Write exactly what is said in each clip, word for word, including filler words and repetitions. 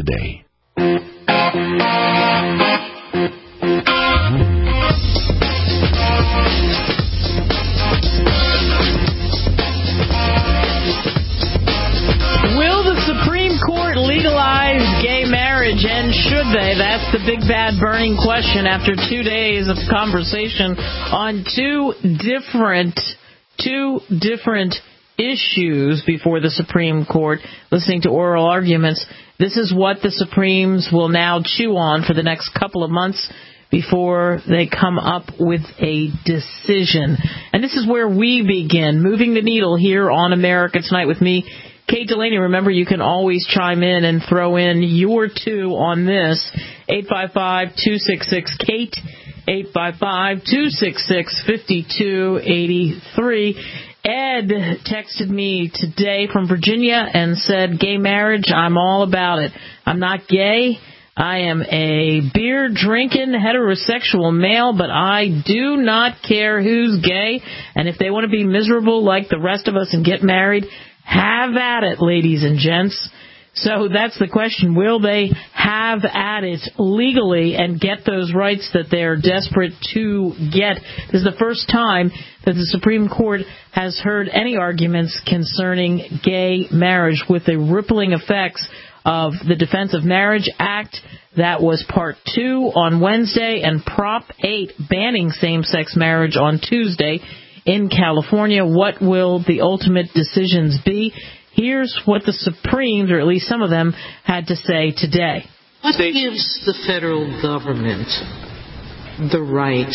today. Will the Supreme Court legalize gay marriage, and should they? That's the big, bad, burning question after two days of conversation on two different, two different issues before the Supreme Court, listening to oral arguments. This is what the Supremes will now chew on for the next couple of months before they come up with a decision. And this is where we begin, moving the needle here on America Tonight with me, Kate Delaney. Remember, you can always chime in and throw in your two on this. eight five five, two six six, Kate, eight five five, two six six, five two eight three. Ed texted me today from Virginia and said, gay marriage, I'm all about it. I'm not gay. I am a beer-drinking heterosexual male, but I do not care who's gay. And if they want to be miserable like the rest of us and get married, have at it, ladies and gents. So that's the question. Will they have at it legally and get those rights that they're desperate to get? This is the first time that the Supreme Court has heard any arguments concerning gay marriage, with the rippling effects of the Defense of Marriage Act. That was part two on Wednesday, and Prop eight banning same-sex marriage on Tuesday in California. What will the ultimate decisions be? Here's what the Supremes, or at least some of them, had to say today. What gives the federal government the right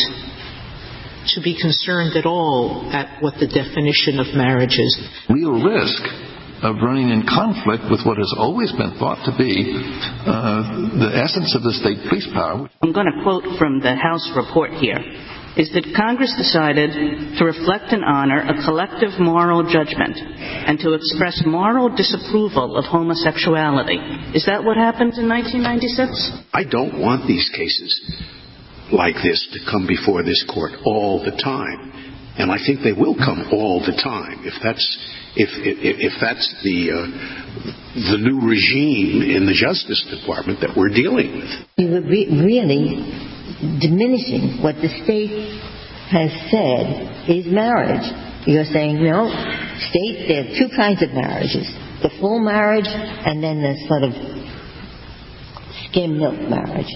to be concerned at all at what the definition of marriage is? Real risk of running in conflict with what has always been thought to be uh, the essence of the state police power. I'm going to quote from the House report here. Is that Congress decided to reflect and honor a collective moral judgment and to express moral disapproval of homosexuality. Is that what happened in nineteen ninety-six? I don't want these cases like this to come before this court all the time. And I think they will come all the time if that's if if, if that's the uh, the new regime in the Justice Department that we're dealing with. You were re- really diminishing what the state has said is marriage. You're saying, you know, state, there are two kinds of marriages. The full marriage and then the sort of skim milk marriage.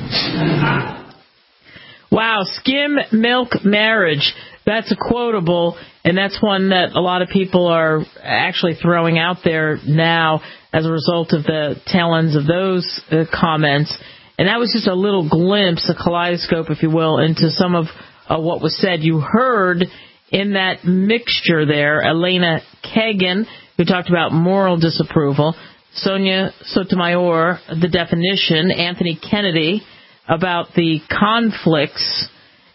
Wow, skim milk marriage. That's a quotable, and that's one that a lot of people are actually throwing out there now as a result of the tail ends of those uh, comments. And that was just a little glimpse, a kaleidoscope, if you will, into some of uh, what was said. You heard in that mixture there Elena Kagan, who talked about moral disapproval, Sonia Sotomayor, the definition, Anthony Kennedy, about the conflicts,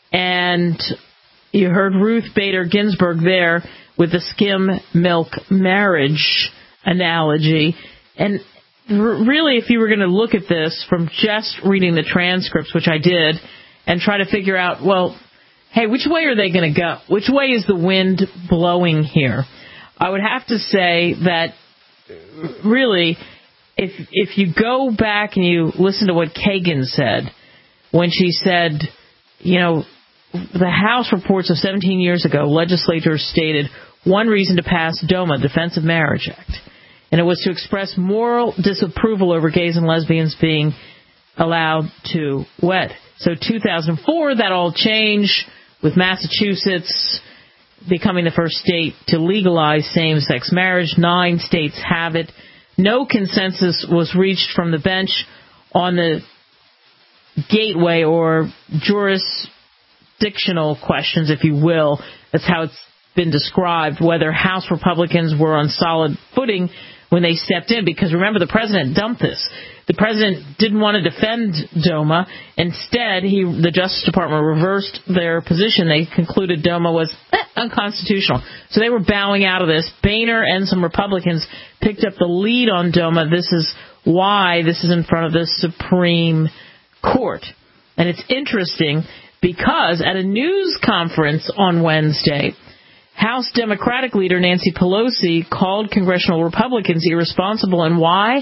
and you heard Ruth Bader Ginsburg there with the skim milk marriage analogy. And really, if you were going to look at this from just reading the transcripts, which I did, and try to figure out, well, hey, which way are they going to go? Which way is the wind blowing here? I would have to say that really, if if you go back and you listen to what Kagan said when she said, you know, the House reports of seventeen years ago, legislators stated one reason to pass DOMA, Defense of Marriage Act, and it was to express moral disapproval over gays and lesbians being allowed to wed. So two thousand four, that all changed with Massachusetts becoming the first state to legalize same-sex marriage. Nine states have it. No consensus was reached from the bench on the gateway or jurisdictional questions, if you will. That's how it's been described, whether House Republicans were on solid footing when they stepped in, because remember, the president dumped this. The president didn't want to defend DOMA. Instead, he, the Justice Department reversed their position. They concluded DOMA was eh, unconstitutional. So they were bowing out of this. Boehner and some Republicans picked up the lead on DOMA. This is why this is in front of the Supreme Court. And it's interesting because at a news conference on Wednesday, House Democratic leader Nancy Pelosi called congressional Republicans irresponsible. And why?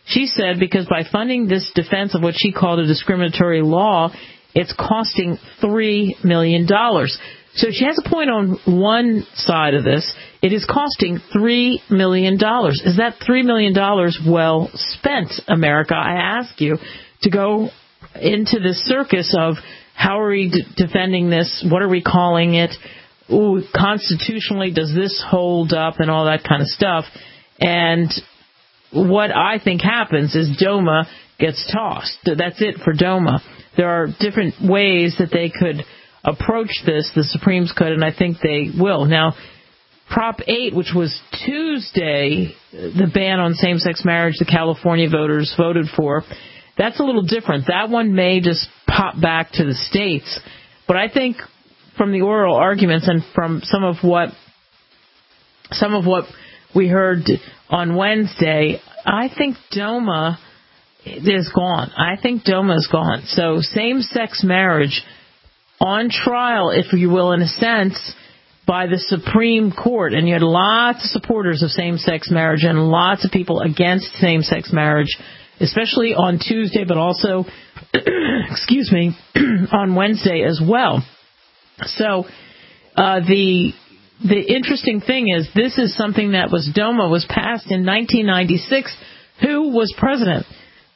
She said because by funding this defense of what she called a discriminatory law, it's costing three million dollars. So she has a point on one side of this. It is costing three million dollars. Is that three million dollars well spent, America? I ask you to go into this circus of how are we d- defending this? What are we calling it? Ooh, constitutionally, does this hold up and all that kind of stuff? And what I think happens is DOMA gets tossed. That's it for DOMA. There are different ways that they could approach this, the Supremes could, and I think they will. Now, Prop eight, which was Tuesday, the ban on same-sex marriage the California voters voted for, that's a little different. That one may just pop back to the states. But I think from the oral arguments and from some of what some of what we heard on Wednesday, I think DOMA is gone. I think DOMA is gone. So same-sex marriage on trial, if you will, in a sense, by the Supreme Court. And you had lots of supporters of same-sex marriage and lots of people against same-sex marriage, especially on Tuesday, but also, excuse me, on Wednesday as well. So uh, the the interesting thing is this is something that was DOMA was passed in nineteen ninety-six. Who was president?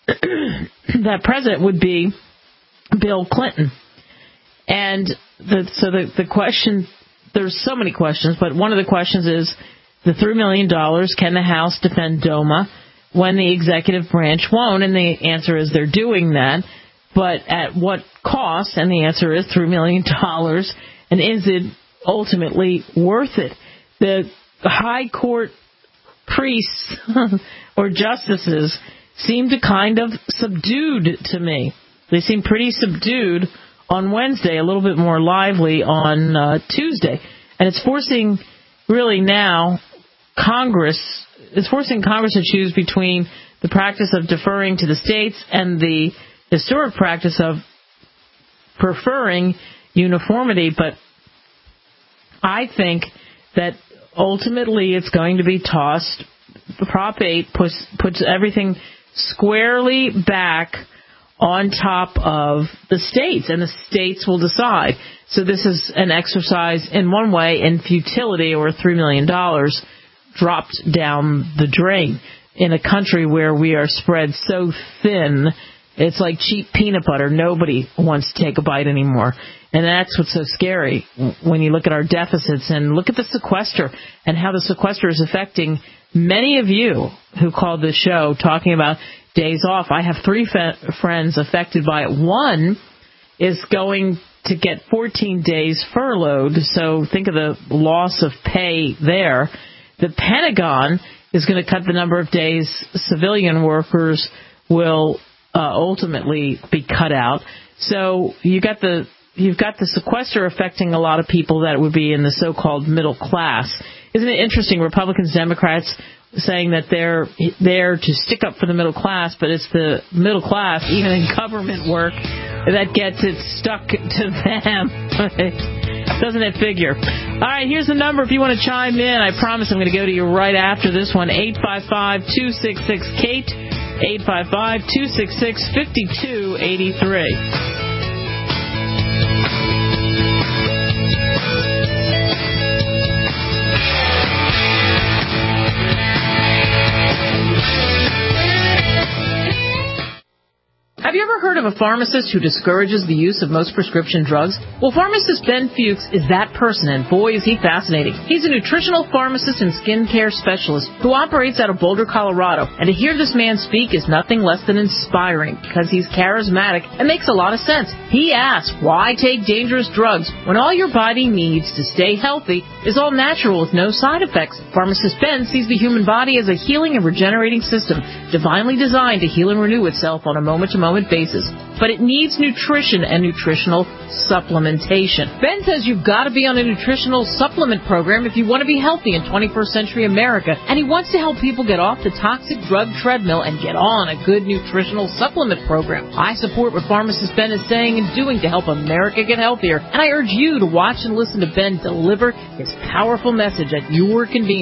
That president would be Bill Clinton. And the, so the, the question, there's so many questions, but one of the questions is the three million dollars, can the House defend DOMA when the executive branch won't? And the answer is they're doing that. But at what cost? And the answer is three million dollars. And is it ultimately worth it? The high court priests or justices seem to kind of subdued to me. They seem pretty subdued on Wednesday, a little bit more lively on uh, Tuesday. And it's forcing, really now, Congress, it's forcing Congress to choose between the practice of deferring to the states and the historic practice of preferring uniformity. But I think that ultimately it's going to be tossed. Prop eight puts, puts everything squarely back on top of the states, and the states will decide. So this is an exercise in one way in futility, or three million dollars dropped down the drain in a country where we are spread so thin. It's like cheap peanut butter. Nobody wants to take a bite anymore. And that's what's so scary when you look at our deficits and look at the sequester and how the sequester is affecting many of you who called this show talking about days off. I have three fe- friends affected by it. One is going to get fourteen days furloughed, so think of the loss of pay there. The Pentagon is going to cut the number of days civilian workers will uh, ultimately be cut out. So you got the you've got the sequester affecting a lot of people that would be in the so-called middle class. Isn't it interesting? Republicans, Democrats saying that they're there to stick up for the middle class, but it's the middle class, even in government work, that gets it stuck to them. Doesn't it figure? All right, here's the number if you want to chime in. I promise I'm going to go to you right after this one. eight five five, two six six, Kate, eight five five, two six six, five two eight three. Have you ever heard of a pharmacist who discourages the use of most prescription drugs? Well, pharmacist Ben Fuchs is that person, and boy, is he fascinating. He's a nutritional pharmacist and skincare specialist who operates out of Boulder, Colorado. And to hear this man speak is nothing less than inspiring, because he's charismatic and makes a lot of sense. He asks, why take dangerous drugs when all your body needs to stay healthy is all natural with no side effects? Pharmacist Ben sees the human body as a healing and regenerating system, divinely designed to heal and renew itself on a moment-to-moment basis, but it needs nutrition and nutritional supplementation. Ben says you've got to be on a nutritional supplement program if you want to be healthy in twenty-first century America, and he wants to help people get off the toxic drug treadmill and get on a good nutritional supplement program. I support what pharmacist Ben is saying and doing to help America get healthier, and I urge you to watch and listen to Ben deliver his powerful message at your convenience.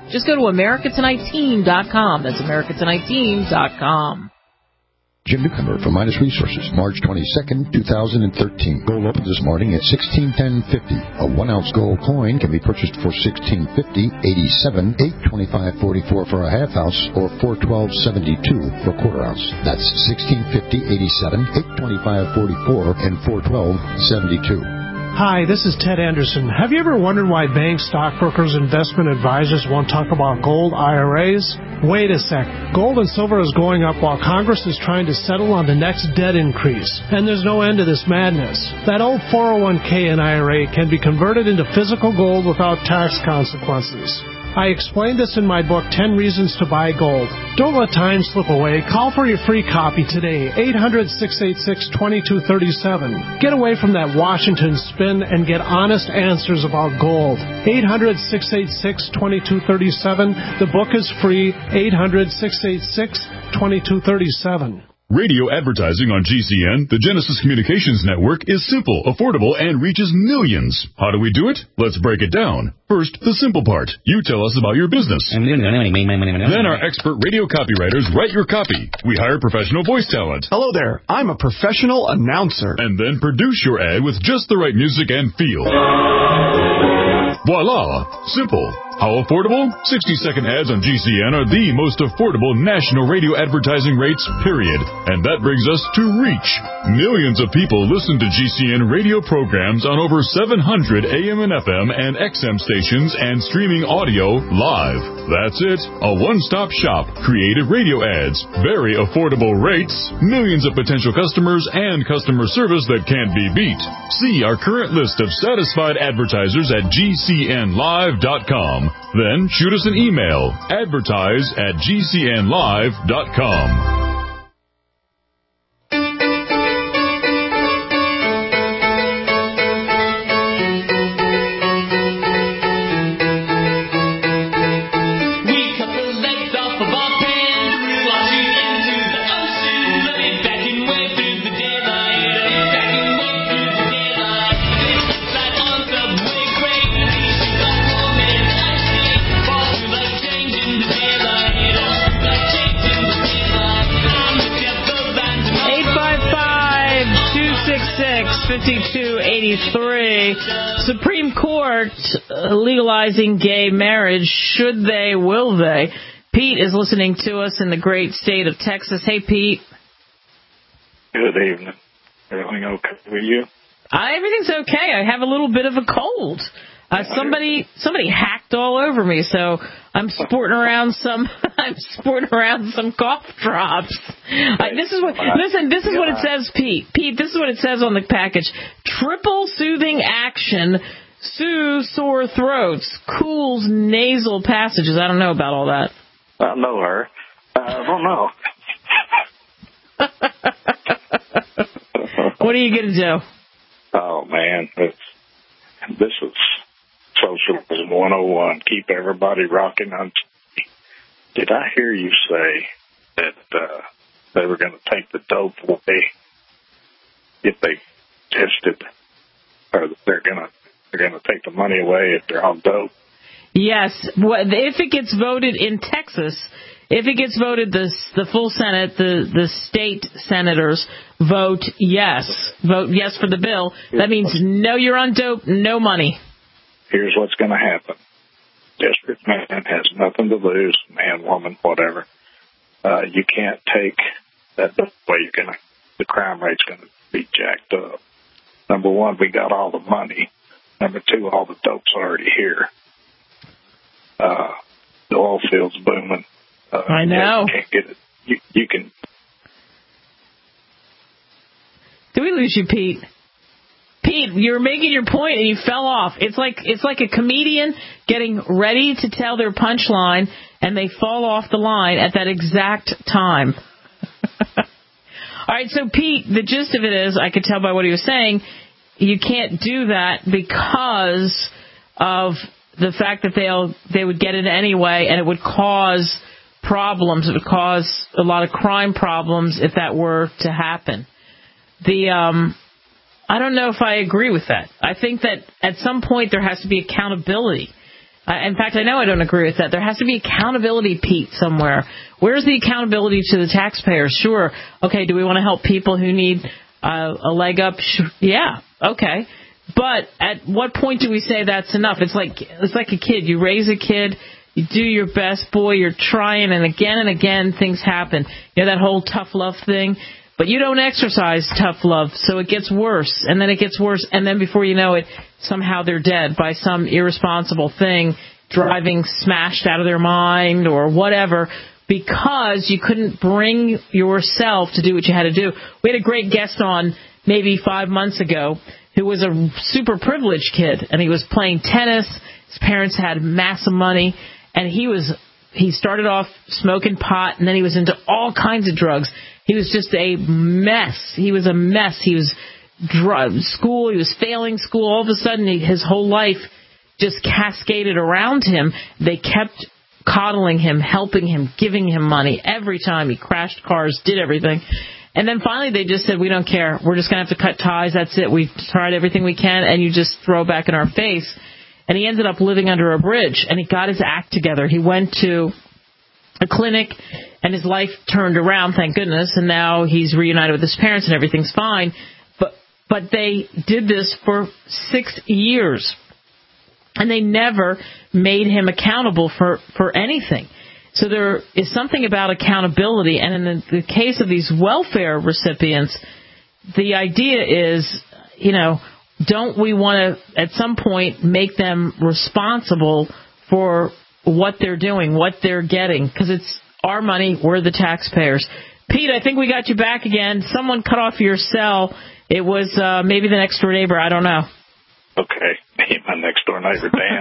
Just go to America Tonight Team dot com. That's America Tonight Team dot com. Jim Newcomer from Midas Resources, March twenty-second, two thousand thirteen. Gold opened this morning at sixteen ten fifty. A one-ounce gold coin can be purchased for sixteen fifty, eighty-seven, eight twenty-five forty-four for a half ounce, or four twelve seventy-two for a quarter ounce. That's sixteen fifty, eighty-seven, eight twenty-five forty-four, and four twelve seventy-two. Hi, this is Ted Anderson. Have you ever wondered why banks, stockbrokers, investment advisors won't talk about gold I R As? Wait a sec. Gold and silver is going up while Congress is trying to settle on the next debt increase. And there's no end to this madness. That old four oh one k and I R A can be converted into physical gold without tax consequences. I explained this in my book, ten Reasons to Buy Gold. Don't let time slip away. Call for your free copy today, eight hundred, six eight six, two two three seven. Get away from that Washington spin and get honest answers about gold. eight hundred, six eight six, two two three seven. The book is free, eight hundred, six eight six, two two three seven. Radio advertising on G C N, the Genesis Communications Network, is simple, affordable, and reaches millions. How do we do it? Let's break it down. First, the simple part. You tell us about your business. Then our expert radio copywriters write your copy. We hire professional voice talent. Hello there. I'm a professional announcer. And then produce your ad with just the right music and feel. Voila! Simple. How affordable? sixty-second ads on G C N are the most affordable national radio advertising rates, period. And that brings us to reach. Millions of people listen to G C N radio programs on over seven hundred A M and F M and X M stations and streaming audio live. That's it. A one-stop shop. Creative radio ads. Very affordable rates. Millions of potential customers and customer service that can't be beat. See our current list of satisfied advertisers at G C N live dot com. Then shoot us an email, advertise at G C N live dot com. fifty-two eighty-three. Supreme Court uh, legalizing gay marriage. Should they? Will they? Pete is listening to us in the great state of Texas. Hey, Pete. Good evening. Everything okay with you? Uh, everything's okay. I have a little bit of a cold. Uh, somebody somebody hacked all over me, so I'm sporting around some I'm sporting around some cough drops. Uh, this is what listen. This is what it says, Pete. Pete, this is what it says on the package: triple soothing action, soothes sore throats, cools nasal passages. I don't know about all that. I know her. I don't know. What are you gonna do? Oh man, it's, this is Socialism one oh one. Keep everybody rocking on. Did I hear you say that uh, they were going to take the dope away if they tested, or they're going to they're going to take the money away if they're on dope? Yes. If it gets voted in Texas, if it gets voted, the the full Senate, the the state senators vote yes, vote yes for the bill. That means no, you're on dope, no money. Here's what's going to happen. Desperate man has nothing to lose, man, woman, whatever. Uh, you can't take that way. You're gonna, the crime rate's going to be jacked up. Number one, we got all the money. Number two, all the dope's already here. Uh, the oil field's booming. Uh, I know. You can't get it. You, you can. Did we lose you, Pete? Pete, you were making your point and you fell off. It's like it's like a comedian getting ready to tell their punchline and they fall off the line at that exact time. All right, so Pete, the gist of it is, I could tell by what he was saying, you can't do that because of the fact that they'll they would get it anyway, and it would cause problems. It would cause a lot of crime problems if that were to happen. The um. I don't know if I agree with that. I think that at some point there has to be accountability. Uh, in fact, I know I don't agree with that. There has to be accountability, Pete, somewhere. Where's the accountability to the taxpayers? Sure. Okay, do we want to help people who need uh, a leg up? Sure. Yeah, okay. But at what point do we say that's enough? It's like it's like a kid. You raise a kid, you do your best, boy, you're trying, and again and again things happen. You know that whole tough love thing? But you don't exercise tough love, so it gets worse, and then it gets worse, and then before you know it, somehow they're dead by some irresponsible thing, driving smashed out of their mind or whatever, because you couldn't bring yourself to do what you had to do. We had a great guest on maybe five months ago who was a super privileged kid, and he was playing tennis. His parents had massive money, and he was he started off smoking pot, and then he was into all kinds of drugs. He was just a mess. He was a mess. He was drug school. He was failing school. All of a sudden, he, his whole life just cascaded around him. They kept coddling him, helping him, giving him money every time. He crashed cars, did everything. And then finally they just said, we don't care. We're just going to have to cut ties. That's it. We've tried everything we can, and you just throw back in our face. And he ended up living under a bridge, and he got his act together. He went to a clinic, and his life turned around, thank goodness, and now he's reunited with his parents, and everything's fine. But but they did this for six years, and they never made him accountable for, for anything. So there is something about accountability, and in the, the case of these welfare recipients, the idea is, you know, don't we want to, at some point, make them responsible for what they're doing, what they're getting? Because it's our money, we're the taxpayers. Pete, I think we got you back again. Someone cut off your cell. It was uh, maybe the next door neighbor. I don't know. Okay, my next door neighbor, Dan.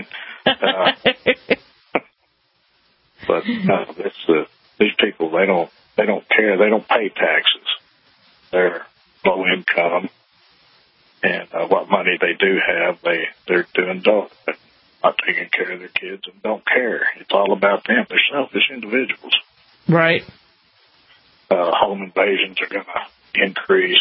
uh, but no, it's, uh, these people, they don't, they don't care. They don't pay taxes. They're low income. And uh, what money they do have, they, they're doing dope, not taking care of their kids, and don't care. It's all about them. They're selfish individuals. Right. Uh, home invasions are going to increase.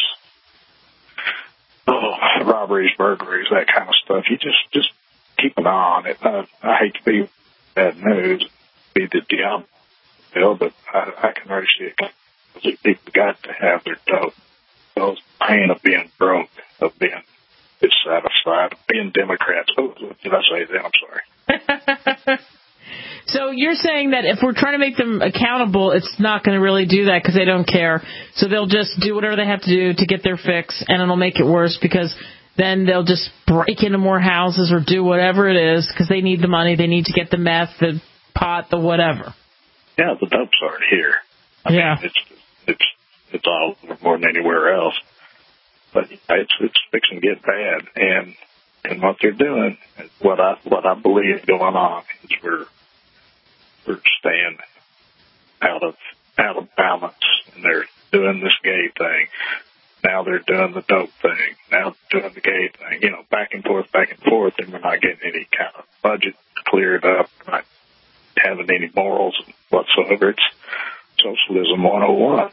Oh, robberies, burglaries, that kind of stuff. You just, just keep an eye on it. I, I hate to be bad news, be the diablo, but I, I can already see it. People got to have their dope. Those pain of being broke, of being dissatisfied, of being Democrats. Oh, what did I say then? I'm sorry. So you're saying that if we're trying to make them accountable, it's not going to really do that because they don't care. So they'll just do whatever they have to do to get their fix, and it'll make it worse because then they'll just break into more houses or do whatever it is because they need the money. They need to get the meth, the pot, the whatever. Yeah, the dope's already here. I yeah. mean, it's, it's, it's all more than anywhere else. But it's, it's fixing to get bad. And, and what they're doing, what I, what I believe going on is we're, we're staying out of, out of balance. And they're doing this gay thing. Now they're doing the dope thing. Now they're doing the gay thing. You know, back and forth, back and forth, and we're not getting any kind of budget cleared up. We're not having any morals whatsoever. It's socialism one oh one.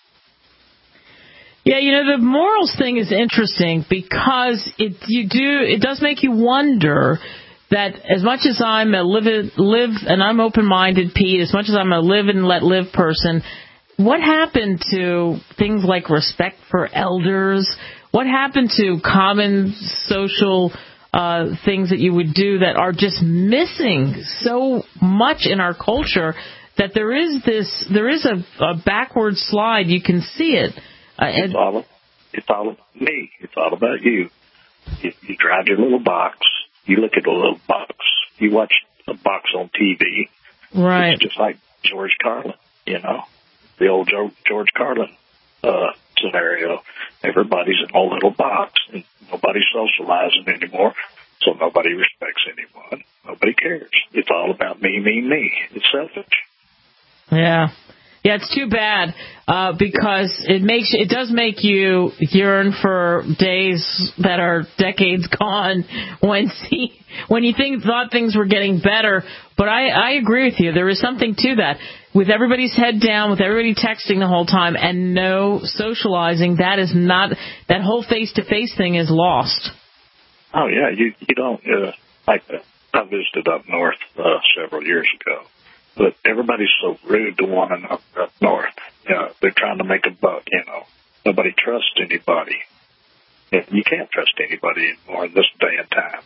Yeah, you know, the morals thing is interesting because it you do it does make you wonder that as much as I'm a live live and I'm open-minded, Pete, as much as I'm a live and let live person, what happened to things like respect for elders? What happened to common social uh, things that you would do that are just missing so much in our culture that there is this there is a, a backward slide. You can see it. Uh, it's all it's all about me. It's all about you. You, you drive your little box. You look at a little box. You watch a box on T V. Right. It's just like George Carlin, you know, the old George Carlin uh, scenario. Everybody's in a little box, and nobody's socializing anymore, so nobody respects anyone. Nobody cares. It's all about me, me, me. It's selfish. Yeah. Yeah, it's too bad uh, because it makes it does make you yearn for days that are decades gone when see, when you think thought things were getting better. But I, I agree with you. There is something to that. With everybody's head down, with everybody texting the whole time, and no socializing, that is not that whole face to face thing is lost. Oh yeah, you you don't uh, like the I visited up north uh, several years ago, but everybody's so rude to one another up north. You know, they're trying to make a buck. You know, nobody trusts anybody. And you can't trust anybody anymore in this day and time.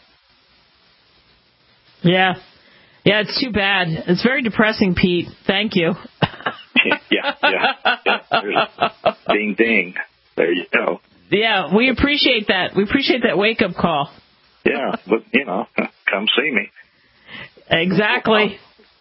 Yeah. Yeah, it's too bad. It's very depressing, Pete. Thank you. yeah, yeah, yeah. There's ding, ding. There you go. Yeah, we appreciate that. We appreciate that wake-up call. Yeah, but, you know, come see me. Exactly.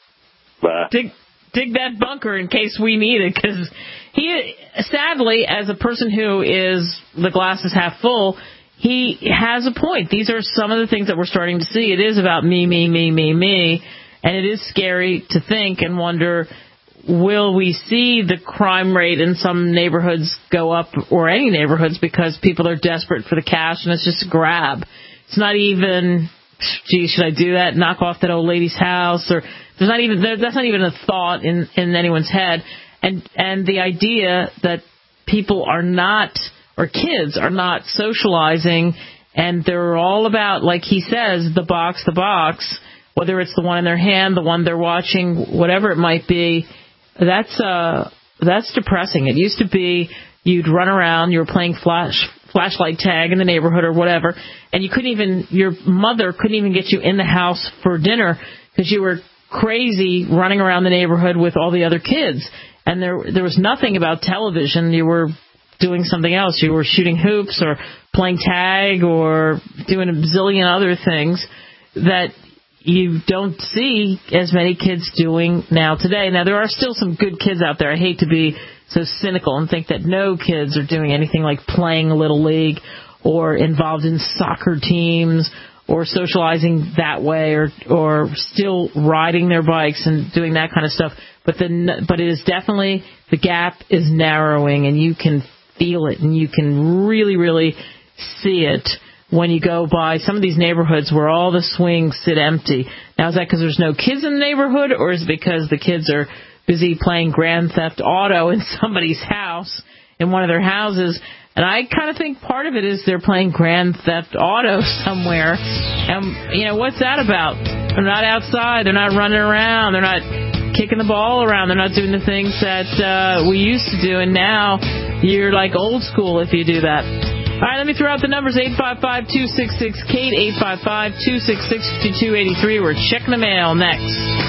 Bye. Dig, dig that bunker in case we need it, because he, sadly, as a person who is the glass is half full, he has a point. These are some of the things that we're starting to see. It is about me, me, me, me, me, and it is scary to think and wonder, will we see the crime rate in some neighborhoods go up, or any neighborhoods, because people are desperate for the cash and it's just a grab? It's not even, gee, should I do that? Knock off that old lady's house? Or there's not even there, that's not even a thought in, in anyone's head. And and the idea that people are not, or kids are not socializing, and they're all about, like he says, the box, the box, whether it's the one in their hand, the one they're watching, whatever it might be. That's uh, that's depressing. It used to be you'd run around, you were playing flash flashlight tag in the neighborhood or whatever, and you couldn't even, your mother couldn't even get you in the house for dinner because you were crazy running around the neighborhood with all the other kids. And there there was nothing about television. You were doing something else. You were shooting hoops or playing tag or doing a bazillion other things that you don't see as many kids doing now today. Now, there are still some good kids out there. I hate to be so cynical and think that no kids are doing anything like playing a little league or involved in soccer teams or socializing that way, or or still riding their bikes and doing that kind of stuff. But the but it is definitely, the gap is narrowing, and you can feel it, and you can really, really see it when you go by some of these neighborhoods where all the swings sit empty. Now, is that because there's no kids in the neighborhood, or is it because the kids are busy playing Grand Theft Auto in somebody's house, in one of their houses? And I kind of think part of it is they're playing Grand Theft Auto somewhere. And, you know, what's that about? They're not outside. They're not running around. They're not kicking the ball around. They're not doing the things that uh, we used to do. And now you're like old school if you do that. All right, let me throw out the numbers. eight five five, two six six, Kate, eight five five, two six six, two two eight three. We're checking the mail next.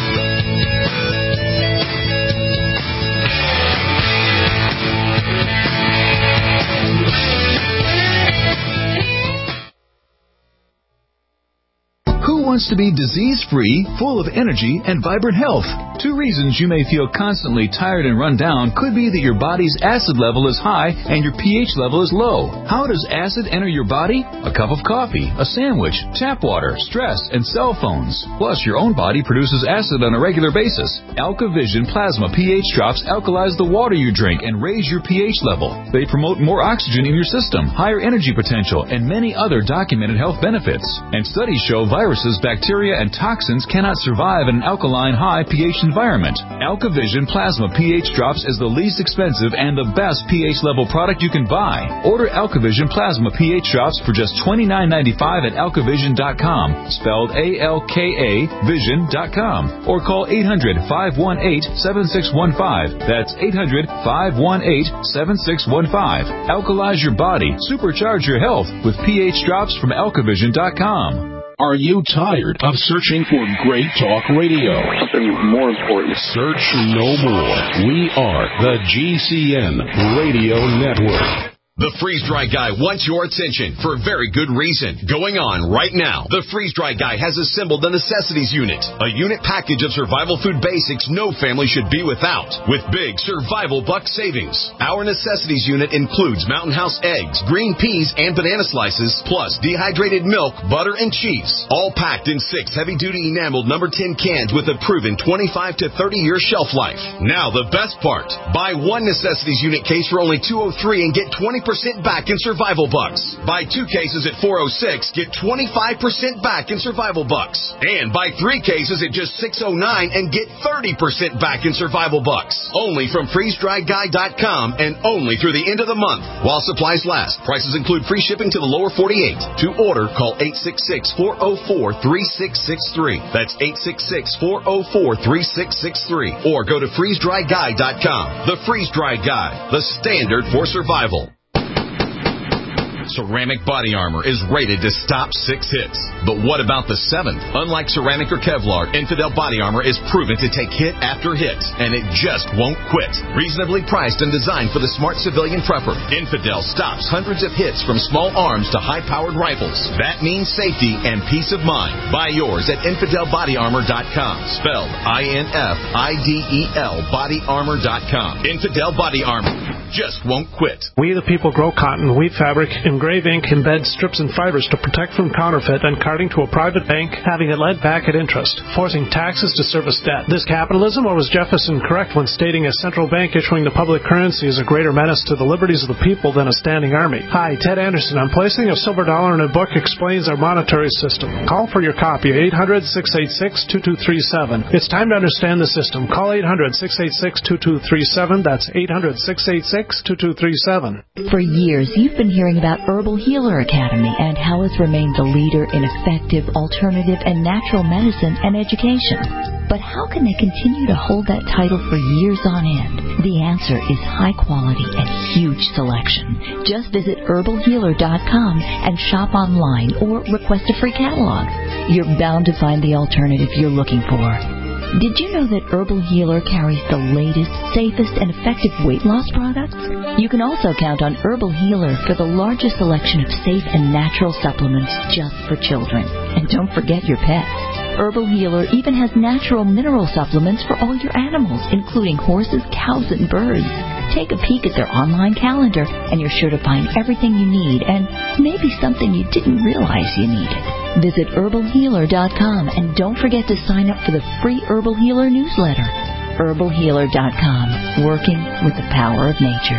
Wants to be disease-free, full of energy, and vibrant health. Two reasons you may feel constantly tired and run down could be that your body's acid level is high and your pH level is low. How does acid enter your body? A cup of coffee, a sandwich, tap water, stress, and cell phones. Plus, your own body produces acid on a regular basis. AlkaVision Plasma pH drops alkalize the water you drink and raise your pH level. They promote more oxygen in your system, higher energy potential, and many other documented health benefits. And studies show viruses, bacteria, and toxins cannot survive in an alkaline high pH environment. AlkaVision Plasma pH Drops is the least expensive and the best pH level product you can buy. Order AlkaVision Plasma pH Drops for just twenty-nine ninety-five at alkavision dot com, spelled A L K A vision dot com, or call eight hundred, five one eight, seven six one five. That's eight hundred, five one eight, seven six one five. Alkalize your body, supercharge your health with pH Drops from alkavision dot com. Are you tired of searching for great talk radio? Something more important. Search no more. We are the G C N Radio Network. The Freeze-Dry Guy wants your attention for a very good reason. Going on right now, the Freeze-Dry Guy has assembled the Necessities Unit, a unit package of survival food basics no family should be without, with big survival buck savings. Our Necessities Unit includes Mountain House eggs, green peas, and banana slices, plus dehydrated milk, butter, and cheese, all packed in six heavy-duty enameled number ten cans with a proven twenty-five to thirty year shelf life. Now the best part, buy one Necessities Unit case for only two hundred three dollars and get twenty percent back in survival bucks. Buy two cases at four oh six, get twenty-five percent back in survival bucks. And buy three cases at just six oh nine and get thirty percent back in survival bucks. Only from freeze dry guy dot com and only through the end of the month while supplies last. Prices include free shipping to the lower forty-eight. To order, call eight six six, four oh four, three six six three. That's eight six six, four oh four, three six six three. Or go to freeze dry guy dot com. The Freeze Dry Guy, the standard for survival. Ceramic body armor is rated to stop six hits. But what about the seventh? Unlike ceramic or Kevlar, Infidel body armor is proven to take hit after hit, and it just won't quit. Reasonably priced and designed for the smart civilian prepper, Infidel stops hundreds of hits from small arms to high-powered rifles. That means safety and peace of mind. Buy yours at infidel body armor dot com. Spelled I N F I D E L body armor dot com. Infidel body armor just won't quit. We the people grow cotton, weave fabric, engrave ink, embed strips and fibers to protect from counterfeit and carting to a private bank, having it led back at interest, forcing taxes to service debt. This capitalism, or was Jefferson correct when stating a central bank issuing the public currency is a greater menace to the liberties of the people than a standing army? Hi, Ted Anderson. I'm placing a silver dollar in a book explains our monetary system. Call for your copy, eight hundred, six eight six, two two three seven. It's time to understand the system. Call eight hundred, six eight six, two two three seven. That's eight hundred, six eight six, two two three seven. For years, you've been hearing about Herbal Healer Academy and how it's remained the leader in effective, alternative, and natural medicine and education. But how can they continue to hold that title for years on end? The answer is high quality and huge selection. Just visit herbal healer dot com and shop online or request a free catalog. You're bound to find the alternative you're looking for. Did you know that Herbal Healer carries the latest, safest, and effective weight loss products? You can also count on Herbal Healer for the largest selection of safe and natural supplements just for children. And don't forget your pets. Herbal Healer even has natural mineral supplements for all your animals, including horses, cows, and birds. Take a peek at their online calendar, and you're sure to find everything you need and maybe something you didn't realize you needed. Visit herbal healer dot com and don't forget to sign up for the free Herbal Healer newsletter. herbal healer dot com, working with the power of nature.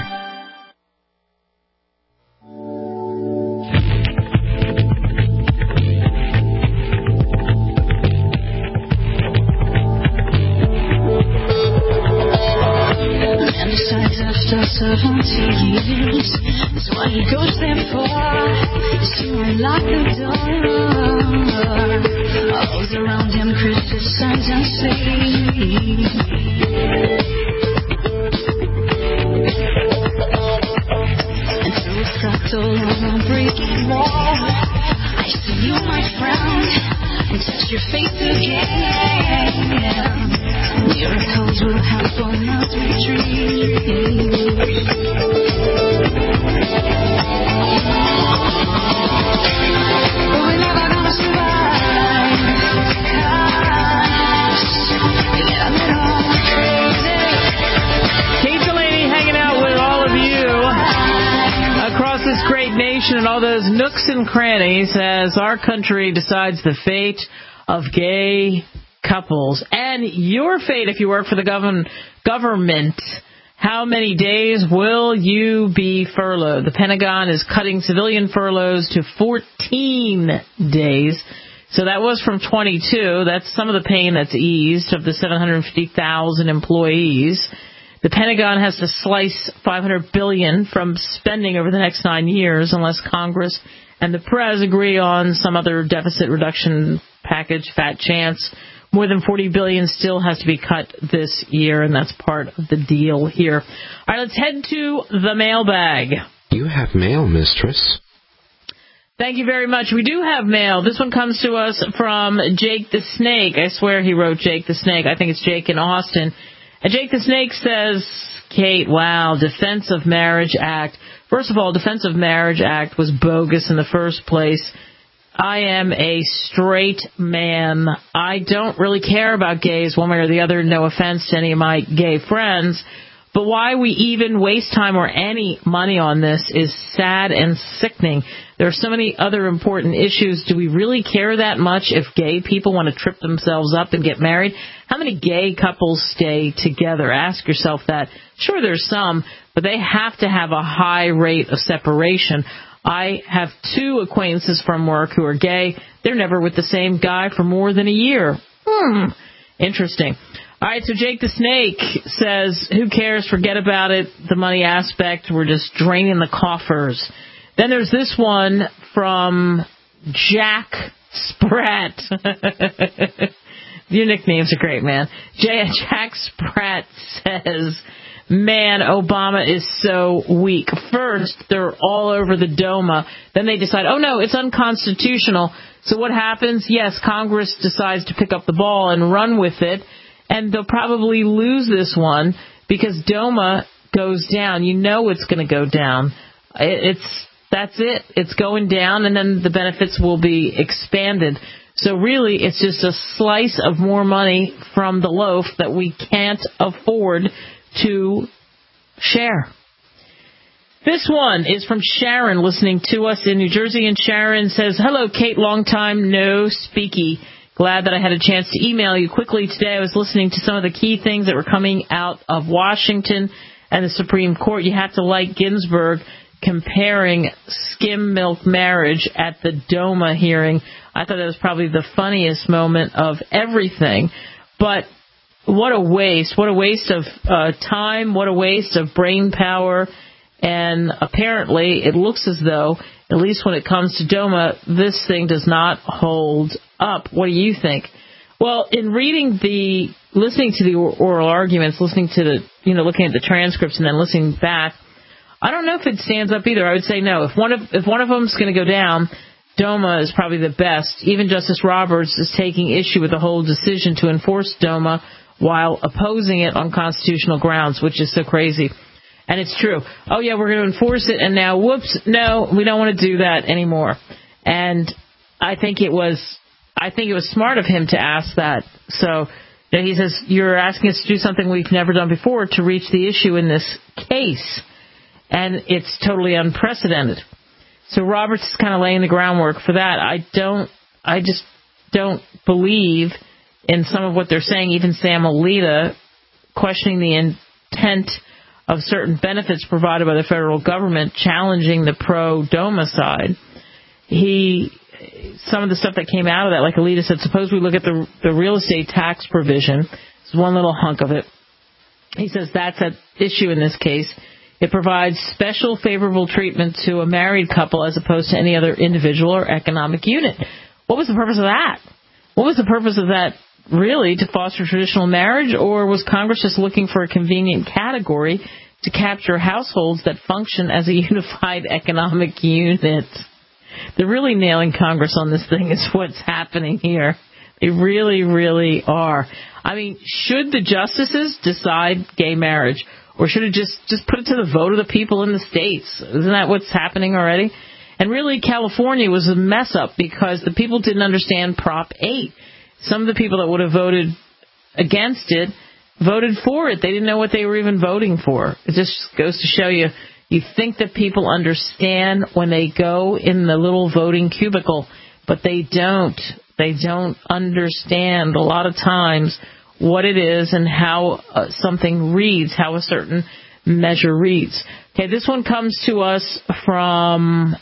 seventy years, that's what he goes there for, is to unlock the door. All around him criticize and say, and through a fractal on a breaking wall, I see you, my friend, and touch your face again. Miracles will happen as we dream. But we're never gonna survive. Yeah, I'm all crazy. Kate Delaney hanging out with all of you across this great nation and all those nooks and crannies as our country decides the fate of gay couples and your fate if you work for the govern- government. How many days will you be furloughed? The Pentagon is cutting civilian furloughs to fourteen days. So that was from twenty-two. That's some of the pain that's eased of the seven hundred fifty thousand employees. The Pentagon has to slice five hundred billion dollars from spending over the next nine years unless Congress and the Prez agree on some other deficit reduction package, fat chance. More than forty billion dollars still has to be cut this year, and that's part of the deal here. All right, let's head to the mailbag. You have mail, mistress. Thank you very much. We do have mail. This one comes to us from Jake the Snake. I swear he wrote Jake the Snake. I think it's Jake in Austin. And Jake the Snake says, Kate, wow, Defense of Marriage Act. First of all, Defense of Marriage Act was bogus in the first place. I am a straight man. I don't really care about gays one way or the other. No offense to any of my gay friends. But why we even waste time or any money on this is sad and sickening. There are so many other important issues. Do we really care that much if gay people want to trip themselves up and get married? How many gay couples stay together? Ask yourself that. Sure, there's some, but they have to have a high rate of separation. I have two acquaintances from work who are gay. They're never with the same guy for more than a year. Hmm. Interesting. All right, so Jake the Snake says, who cares? Forget about it. The money aspect, we're just draining the coffers. Then there's this one from Jack Spratt. Your nicknames are great, man. J- Jack Spratt says, man, Obama is so weak. First, they're all over the DOMA. Then they decide, oh, no, it's unconstitutional. So what happens? Yes, Congress decides to pick up the ball and run with it. And they'll probably lose this one because DOMA goes down. You know it's going to go down. It's that's it. It's going down, and then the benefits will be expanded. So really, it's just a slice of more money from the loaf that we can't afford to share. This one is from Sharon, listening to us in New Jersey, and Sharon says, hello, Kate, long time no speaky. Glad that I had a chance to email you quickly today. I was listening to some of the key things that were coming out of Washington and the Supreme Court. You have to like Ginsburg comparing skim milk marriage at the DOMA hearing. I thought that was probably the funniest moment of everything. But what a waste. What a waste of uh, time. What a waste of brain power. And apparently it looks as though, at least when it comes to DOMA, this thing does not hold up. What do you think? Well, in reading the, listening to the oral arguments, listening to the, you know, looking at the transcripts and then listening back, I don't know if it stands up either. I would say no. If one of, if one of them is going to go down, DOMA is probably the best. Even Justice Roberts is taking issue with the whole decision to enforce DOMA while opposing it on constitutional grounds, which is so crazy. And it's true. Oh, yeah, we're going to enforce it, and now, whoops, no, we don't want to do that anymore. And I think it was, I think it was smart of him to ask that. So, you know, he says, you're asking us to do something we've never done before to reach the issue in this case. And it's totally unprecedented. So Roberts is kind of laying the groundwork for that. I don't, I just don't believe in some of what they're saying. Even Sam Alito questioning the intent of certain benefits provided by the federal government, challenging the pro-DOMA side. He, some of the stuff that came out of that, like Alito said, suppose we look at the, the real estate tax provision. It's one little hunk of it. He says that's at issue in this case. It provides special favorable treatment to a married couple as opposed to any other individual or economic unit. What was the purpose of that? What was the purpose of that, really, to foster traditional marriage, or was Congress just looking for a convenient category to capture households that function as a unified economic unit? They're really nailing Congress on this thing is what's happening here. They really, really are. I mean, should the justices decide gay marriage, or should it just, just put it to the vote of the people in the states? Isn't that what's happening already? And really, California was a mess-up because the people didn't understand Prop eight. Some of the people that would have voted against it voted for it. They didn't know what they were even voting for. It just goes to show you, you think that people understand when they go in the little voting cubicle, but they don't. They don't understand a lot of times what it is and how uh, something reads, how a certain measure reads. Okay, this one comes to us from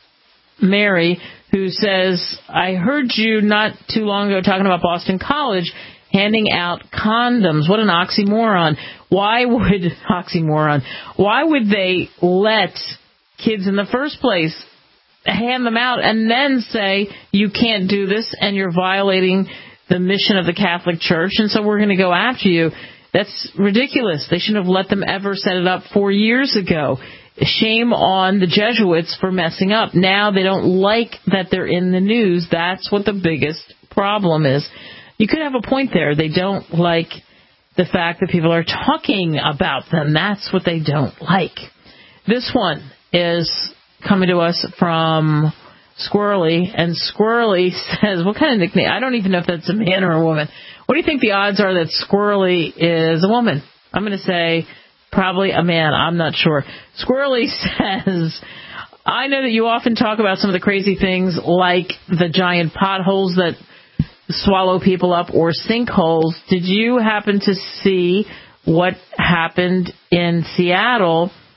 Mary, who says, I heard you not too long ago talking about Boston College handing out condoms. What an oxymoron. Why would, oxymoron, why would they let kids in the first place hand them out and then say, you can't do this and you're violating the mission of the Catholic Church, and so we're going to go after you? That's ridiculous. They shouldn't have let them ever set it up four years ago. Shame on the Jesuits for messing up. Now they don't like that they're in the news. That's what the biggest problem is. You could have a point there. They don't like the fact that people are talking about them. That's what they don't like. This one is coming to us from Squirrely, and Squirrely says, what kind of nickname? I don't even know if that's a man or a woman. What do you think the odds are that Squirrely is a woman? I'm going to say probably a man. I'm not sure. Squirrely says, I know that you often talk about some of the crazy things like the giant potholes that swallow people up or sinkholes. Did you happen to see what happened in Seattle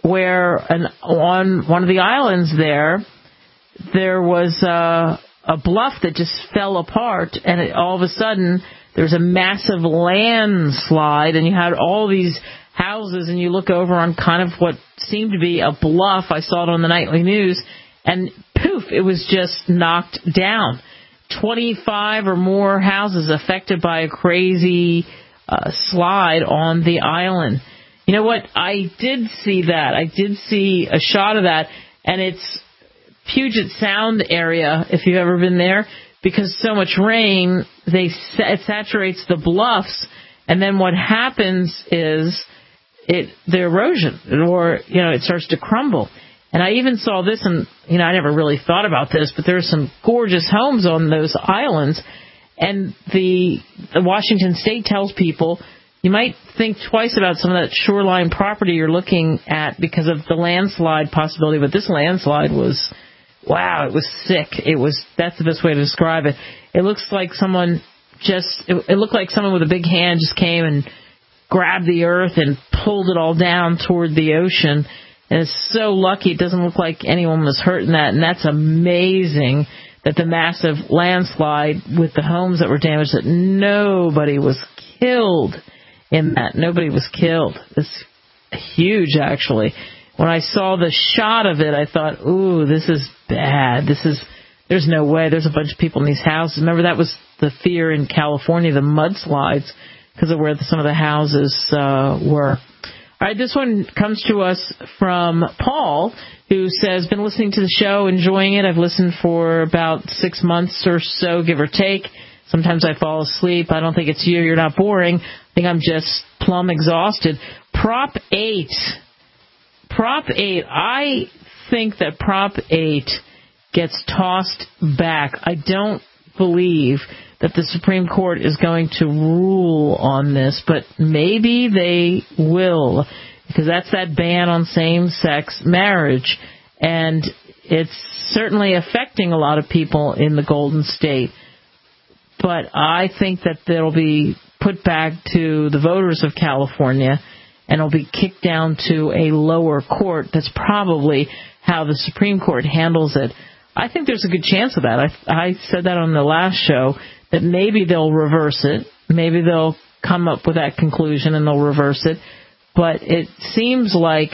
where an, on one of the islands there, there was a, a bluff that just fell apart, and it, all of a sudden there's a massive landslide, and you had all these houses, and you look over on kind of what seemed to be a bluff. I saw it on the nightly news, and poof, it was just knocked down. twenty-five or more houses affected by a crazy uh, slide on the island. You know what? I did see that. I did see a shot of that, and it's Puget Sound area, if you've ever been there, because so much rain, they it saturates the bluffs, and then what happens is it the erosion, or you know, it starts to crumble. And I even saw this, and you know, I never really thought about this, but there are some gorgeous homes on those islands, and the, the Washington State tells people you might think twice about some of that shoreline property you're looking at because of the landslide possibility. But this landslide was, wow, it was sick. It was, that's the best way to describe it. It looks like someone just, it, it looked like someone with a big hand just came and grabbed the earth and pulled it all down toward the ocean. And it's so lucky it doesn't look like anyone was hurt in that. And that's amazing that the massive landslide with the homes that were damaged, that nobody was killed in that. Nobody was killed. It's huge, actually. When I saw the shot of it, I thought, ooh, this is bad. This is, there's no way. There's a bunch of people in these houses. Remember, that was the fear in California, the mudslides, because of where some of the houses uh, were. All right, this one comes to us from Paul, who says, been listening to the show, enjoying it. I've listened for about six months or so, give or take. Sometimes I fall asleep. I don't think it's you. You're not boring. I think I'm just plumb exhausted. Prop eight. Prop eight. I think that Prop eight gets tossed back. I don't believe that the Supreme Court is going to rule on this, but maybe they will, because that's that ban on same-sex marriage, and it's certainly affecting a lot of people in the Golden State. But I think that it'll be put back to the voters of California, and it'll be kicked down to a lower court. That's probably how the Supreme Court handles it. I think there's a good chance of that. I, I said that on the last show, that maybe they'll reverse it. Maybe they'll come up with that conclusion and they'll reverse it. But it seems like,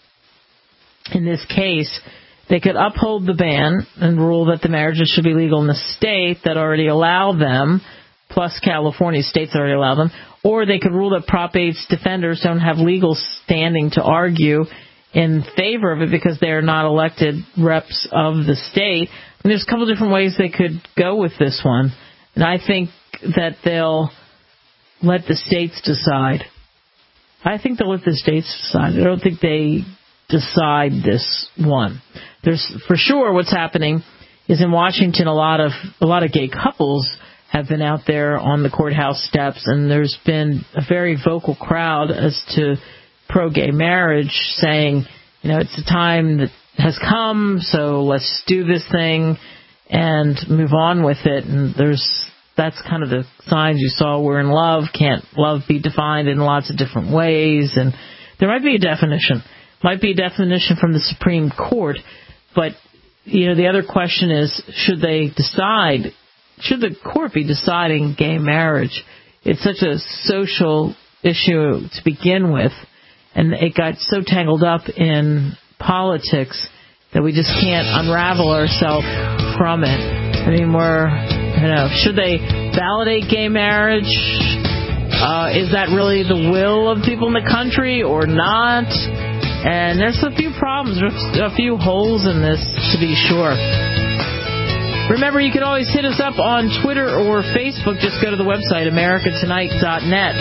in this case, they could uphold the ban and rule that the marriages should be legal in the state that already allow them, plus California states that already allow them, or they could rule that Prop eight's defenders don't have legal standing to argue in favor of it because they're not elected reps of the state. And there's a couple different ways they could go with this one. And I think that they'll let the states decide. I think they'll let the states decide. I don't think they decide this one. There's for sure what's happening is in Washington, a lot of a lot of gay couples have been out there on the courthouse steps, and there's been a very vocal crowd as to pro-gay marriage, saying, you know, it's the time that has come, so let's do this thing and move on with it. And there's that's kind of the signs you saw. We're in love. Can't love be defined in lots of different ways? And there might be a definition. Might be a definition from the Supreme Court. But, you know, the other question is, should they decide, should the court be deciding gay marriage? It's such a social issue to begin with, and it got so tangled up in politics that we just can't unravel ourselves from it. I mean, we're, you know, should they validate gay marriage? Uh, is that really the will of people in the country or not? And there's a few problems, there's a few holes in this, to be sure. Remember, you can always hit us up on Twitter or Facebook. Just go to the website, america tonight dot net.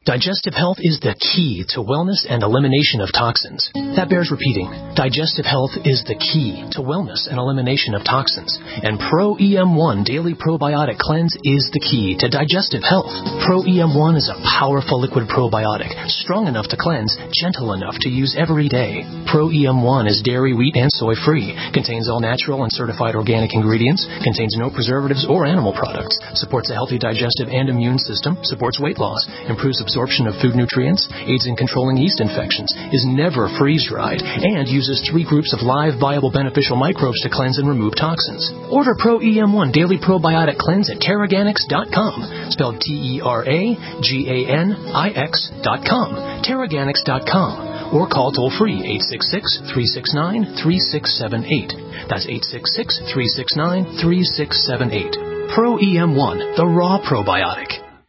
Digestive health is the key to wellness and elimination of toxins. That bears repeating. Digestive health is the key to wellness and elimination of toxins. And Pro E M one Daily Probiotic Cleanse is the key to digestive health. Pro E M one is a powerful liquid probiotic, strong enough to cleanse, gentle enough to use every day. Pro E M one is dairy, wheat, and soy free, contains all natural and certified organic ingredients, contains no preservatives or animal products, supports a healthy digestive and immune system, supports weight loss, improves absorption of food nutrients, aids in controlling yeast infections, is never freeze-dried, and uses three groups of live, viable, beneficial microbes to cleanse and remove toxins. Order Pro E M one Daily Probiotic Cleanse at Teraganix dot com, spelled T E R A G A N I X dot com, Teraganix dot com, or call toll-free eight six six, three six nine, three six seven eight. That's eight six six, three six nine, three six seven eight. Pro E M one, the raw probiotic.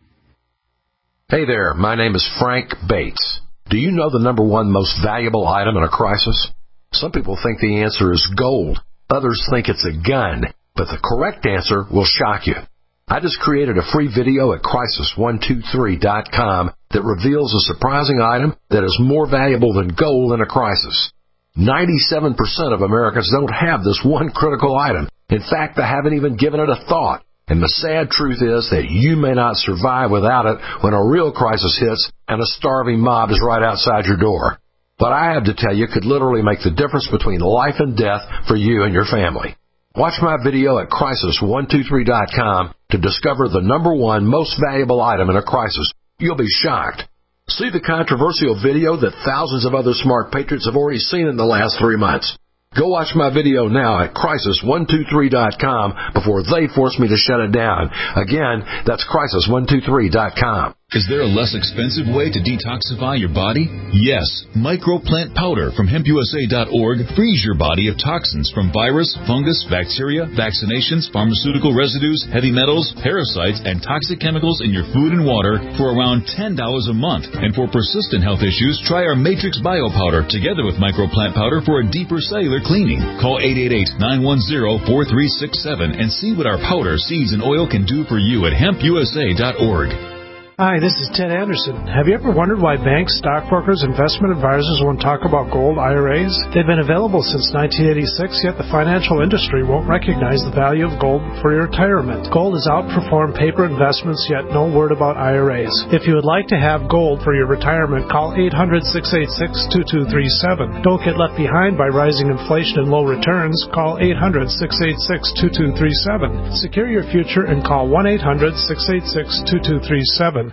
Hey there, my name is Frank Bates. Do you know the number one most valuable item in a crisis? Some people think the answer is gold. Others think it's a gun. But the correct answer will shock you. I just created a free video at crisis one two three dot com that reveals a surprising item that is more valuable than gold in a crisis. ninety-seven percent of Americans don't have this one critical item. In fact, they haven't even given it a thought. And the sad truth is that you may not survive without it when a real crisis hits and a starving mob is right outside your door. What I have to tell you could literally make the difference between life and death for you and your family. Watch my video at crisis one two three dot com to discover the number one most valuable item in a crisis. You'll be shocked. See the controversial video that thousands of other smart patriots have already seen in the last three months. Go watch my video now at crisis one two three dot com before they force me to shut it down. Again, that's crisis one two three dot com. Is there a less expensive way to detoxify your body? Yes. Microplant powder from hemp U S A dot org frees your body of toxins from virus, fungus, bacteria, vaccinations, pharmaceutical residues, heavy metals, parasites, and toxic chemicals in your food and water for around ten dollars a month. And for persistent health issues, try our Matrix Bio Powder together with Microplant Powder for a deeper cellular cleaning. Call eight eight eight, nine one zero, four three six seven and see what our powder, seeds, and oil can do for you at hemp U S A dot org. Hi, this is Ted Anderson. Have you ever wondered why banks, stockbrokers, investment advisors won't talk about gold I R As? They've been available since nineteen eighty-six, yet the financial industry won't recognize the value of gold for your retirement. Gold has outperformed paper investments, yet no word about I R As. If you would like to have gold for your retirement, call eight hundred, six eight six, two two three seven. Don't get left behind by rising inflation and low returns. Call eight hundred, six eight six, two two three seven. Secure your future and call one eight hundred, six eight six, two two three seven.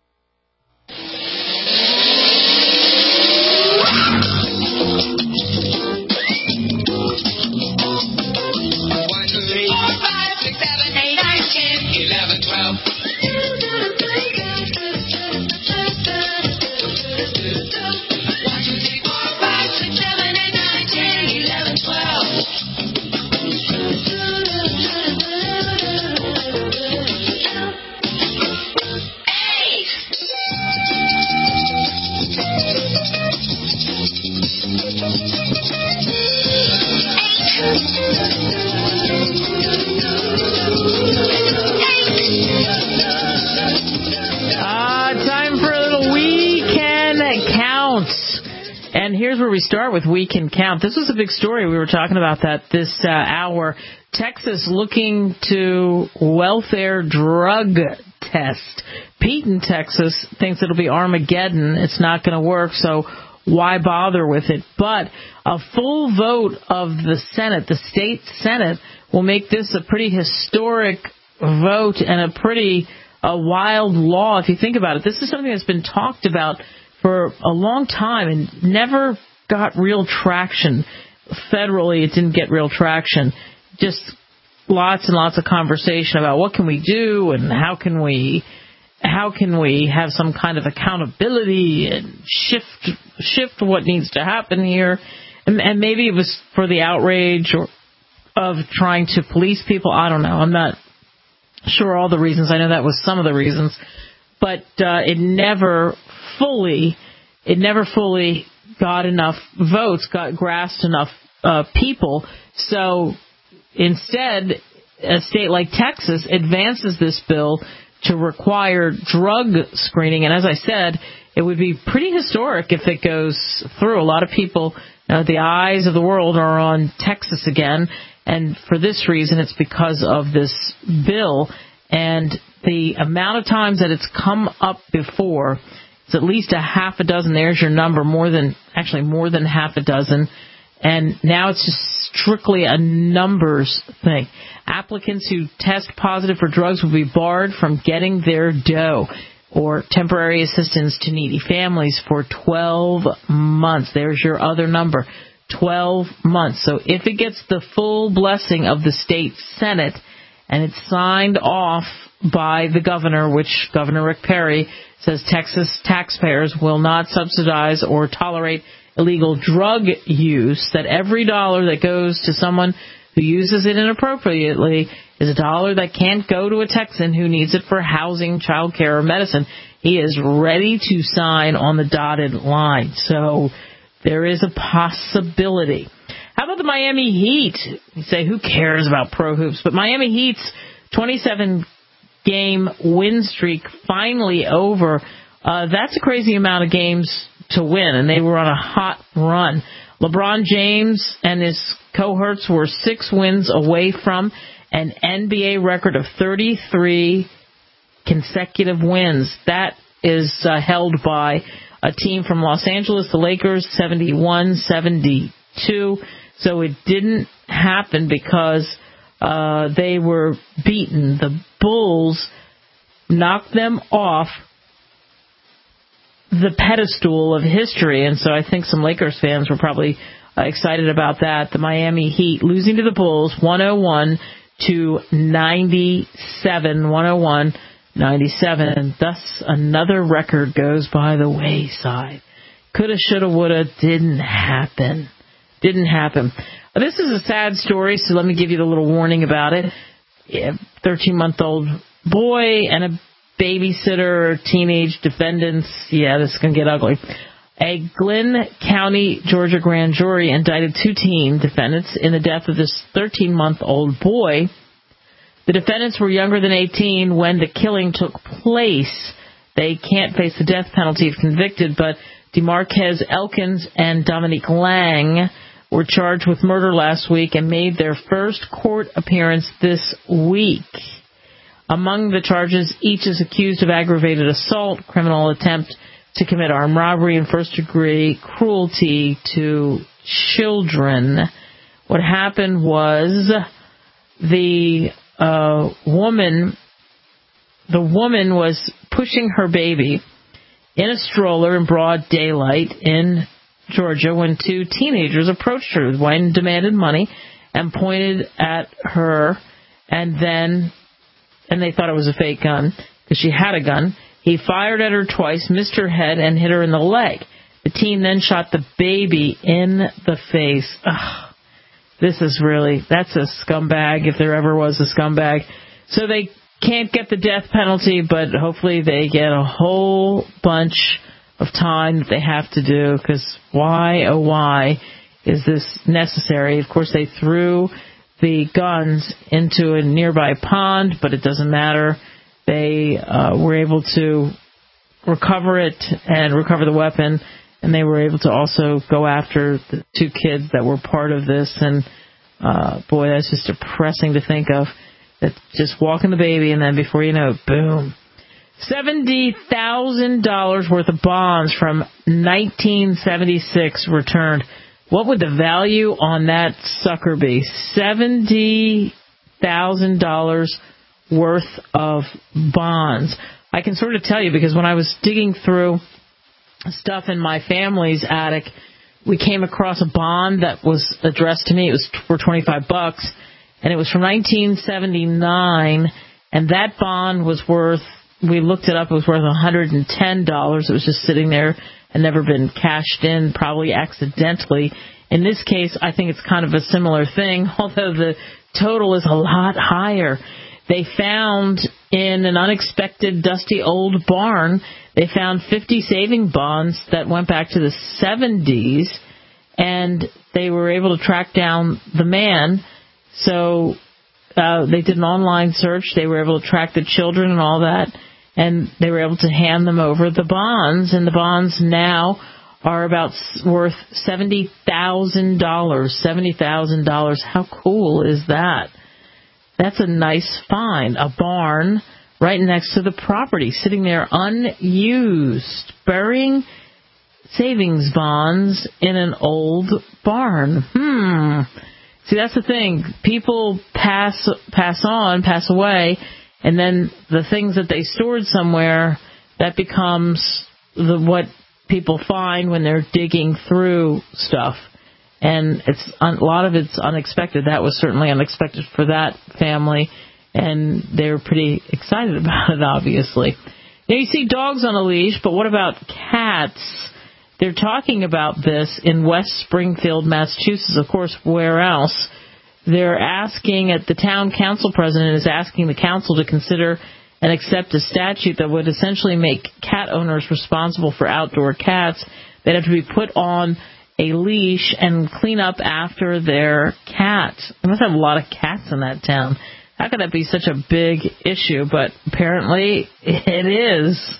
Here's where we start with We Can Count. This was a big story. We were talking about that this uh, hour. Texas looking to welfare drug test. Pete in Texas thinks it'll be Armageddon. It's not going to work, so why bother with it? But a full vote of the Senate, the state Senate, will make this a pretty historic vote and a pretty a wild law. If you think about it, this is something that's been talked about for a long time and never got real traction. Federally, it didn't get real traction. Just lots and lots of conversation about what can we do and how can we how can we have some kind of accountability and shift shift what needs to happen here. And, and maybe it was for the outrage or of trying to police people. I don't know. I'm not sure all the reasons. I know that was some of the reasons. But uh, it never fully, it never fully got enough votes, got grasped enough uh, people. So instead, a state like Texas advances this bill to require drug screening. And as I said, it would be pretty historic if it goes through. A lot of people, you know, the eyes of the world are on Texas again. And for this reason, it's because of this bill. And the amount of times that it's come up before, it's at least a half a dozen. There's your number, more than, actually more than half a dozen. And now it's just strictly a numbers thing. Applicants who test positive for drugs will be barred from getting their dough or temporary assistance to needy families for twelve months. There's your other number, twelve months. So if it gets the full blessing of the state Senate and it's signed off by the governor, which Governor Rick Perry says Texas taxpayers will not subsidize or tolerate illegal drug use, that every dollar that goes to someone who uses it inappropriately is a dollar that can't go to a Texan who needs it for housing, child care, or medicine. He is ready to sign on the dotted line. So there is a possibility. How about the Miami Heat? You say, who cares about pro hoops? But Miami Heat's twenty-seven game win streak finally over. Uh, that's a crazy amount of games to win, and they were on a hot run. LeBron James and his cohorts were six wins away from an N B A record of thirty-three consecutive wins. That is uh, held by a team from Los Angeles, the Lakers, seventy-one seventy-two. So it didn't happen because uh, they were beaten. The Bulls knocked them off the pedestal of history, and so I think some Lakers fans were probably uh, excited about that. The Miami Heat losing to the Bulls one oh one to ninety-seven, one oh one ninety-seven, and thus another record goes by the wayside. Coulda, shoulda, woulda, didn't happen. Didn't happen. This is a sad story, so let me give you the little warning about it. thirteen-month-old boy and a babysitter, teenage defendants. Yeah, this is going to get ugly. A Glynn County, Georgia grand jury indicted two teen defendants in the death of this thirteen-month-old boy. The defendants were younger than eighteen when the killing took place. They can't face the death penalty if convicted, but DeMarquez Elkins and Dominique Lang were charged with murder last week and made their first court appearance this week. Among the charges, each is accused of aggravated assault, criminal attempt to commit armed robbery, and first-degree cruelty to children. What happened was the uh, woman, the woman was pushing her baby in a stroller in broad daylight in Georgia when two teenagers approached her. One demanded money and pointed at her, and then, and they thought it was a fake gun because she had a gun. He fired at her twice, missed her head, and hit her in the leg. The teen then shot the baby in the face. Ugh, this is really, that's a scumbag if there ever was a scumbag. So they can't get the death penalty, but hopefully they get a whole bunch of time that they have to do, because why, oh why, is this necessary? Of course, they threw the guns into a nearby pond, but it doesn't matter. They uh, were able to recover it and recover the weapon, and they were able to also go after the two kids that were part of this. And uh, boy, that's just depressing to think of. That just walking the baby, and then before you know it, boom. seventy thousand dollars worth of bonds from nineteen seventy-six returned. What would the value on that sucker be? seventy thousand dollars worth of bonds. I can sort of tell you because when I was digging through stuff in my family's attic, we came across a bond that was addressed to me. It was for twenty-five bucks, and it was from nineteen seventy-nine, and that bond was worth, we looked it up, it was worth one hundred ten dollars. It was just sitting there and never been cashed in, probably accidentally. In this case, I think it's kind of a similar thing, although the total is a lot higher. They found in an unexpected dusty old barn, they found fifty saving bonds that went back to the seventies, and they were able to track down the man. So uh, they did an online search. They were able to track the children and all that, and they were able to hand them over the bonds, and the bonds now are about worth seventy thousand dollars. seventy thousand dollars. How cool is that? That's a nice find. A barn right next to the property, sitting there unused, burying savings bonds in an old barn. Hmm. See, that's the thing. People pass pass on, pass away, and then the things that they stored somewhere, that becomes the what people find when they're digging through stuff. And it's a lot of it's unexpected. That was certainly unexpected for that family, and they were pretty excited about it, obviously. Now, you see dogs on a leash, but what about cats? They're talking about this in West Springfield, Massachusetts. Of course, where else? They're asking, at the town council president is asking the council to consider and accept a statute that would essentially make cat owners responsible for outdoor cats. They'd have to be put on a leash and clean up after their cat. They must have a lot of cats in that town. How could that be such a big issue? But apparently it is.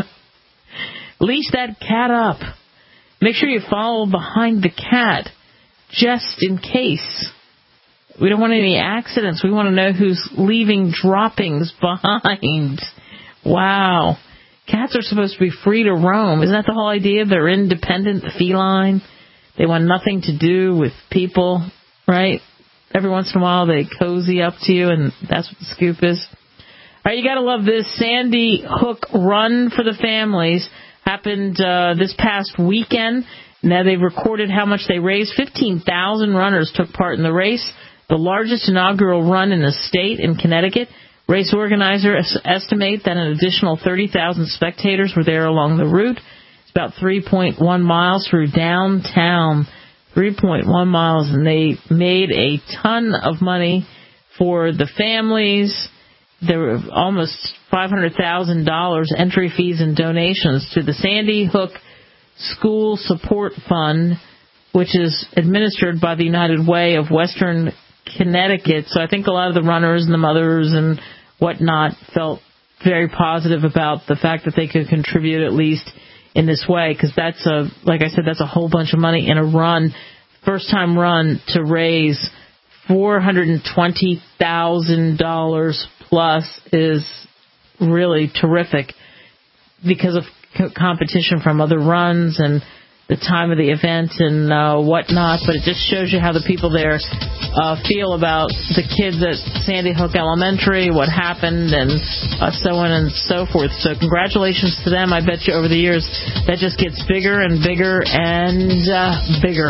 Leash that cat up. Make sure you follow behind the cat, just in case. We don't want any accidents. We want to know who's leaving droppings behind. Wow. Cats are supposed to be free to roam. Isn't that the whole idea? They're independent, feline. They want nothing to do with people, right? Every once in a while they cozy up to you, and that's what the scoop is. All right, you got to love this. Sandy Hook Run for the Families happened uh, this past weekend. Now they've recorded how much they raised. fifteen thousand runners took part in the race, the largest inaugural run in the state in Connecticut. Race organizers estimate that an additional thirty thousand spectators were there along the route. It's about three point one miles through downtown. three point one miles, and they made a ton of money for the families. There were almost five hundred thousand dollars entry fees and donations to the Sandy Hook School Support Fund, which is administered by the United Way of Western Connecticut. So I think a lot of the runners and the mothers and whatnot felt very positive about the fact that they could contribute at least in this way, because that's a, like I said, that's a whole bunch of money in a run, first time run, to raise four hundred twenty thousand dollars plus is really terrific because of co- competition from other runs and the time of the event and uh, whatnot. But it just shows you how the people there uh, feel about the kids at Sandy Hook Elementary, what happened, and uh, so on and so forth. So congratulations to them. I bet you over the years that just gets bigger and bigger and uh, bigger.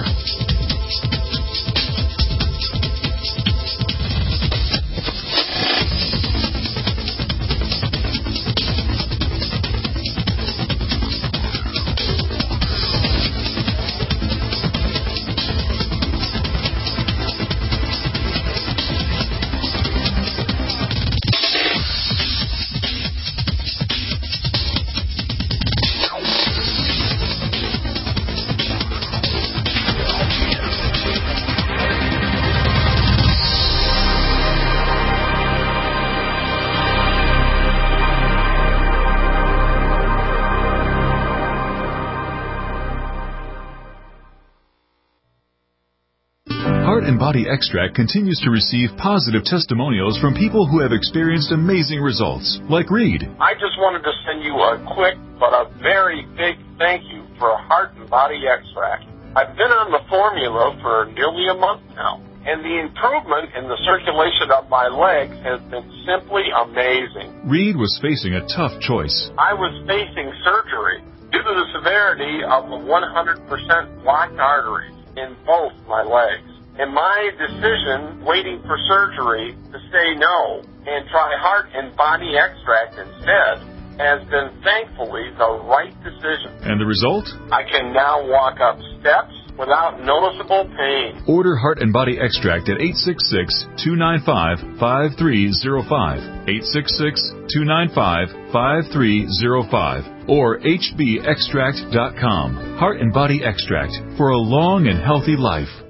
Body Extract continues to receive positive testimonials from people who have experienced amazing results, like Reed. I just wanted to send you a quick but a very big thank you for Heart and Body Extract. I've been on the formula for nearly a month now, and the improvement in the circulation of my legs has been simply amazing. Reed was facing a tough choice. I was facing surgery due to the severity of the one hundred percent blocked arteries in both my legs. And my decision, waiting for surgery, to say no and try Heart and Body Extract instead, has been thankfully the right decision. And the result? I can now walk up steps without noticeable pain. Order Heart and Body Extract at eight six six, two nine five, five three zero five, eight six six, two nine five, five three zero five, or h b extract dot com. Heart and Body Extract for a long and healthy life.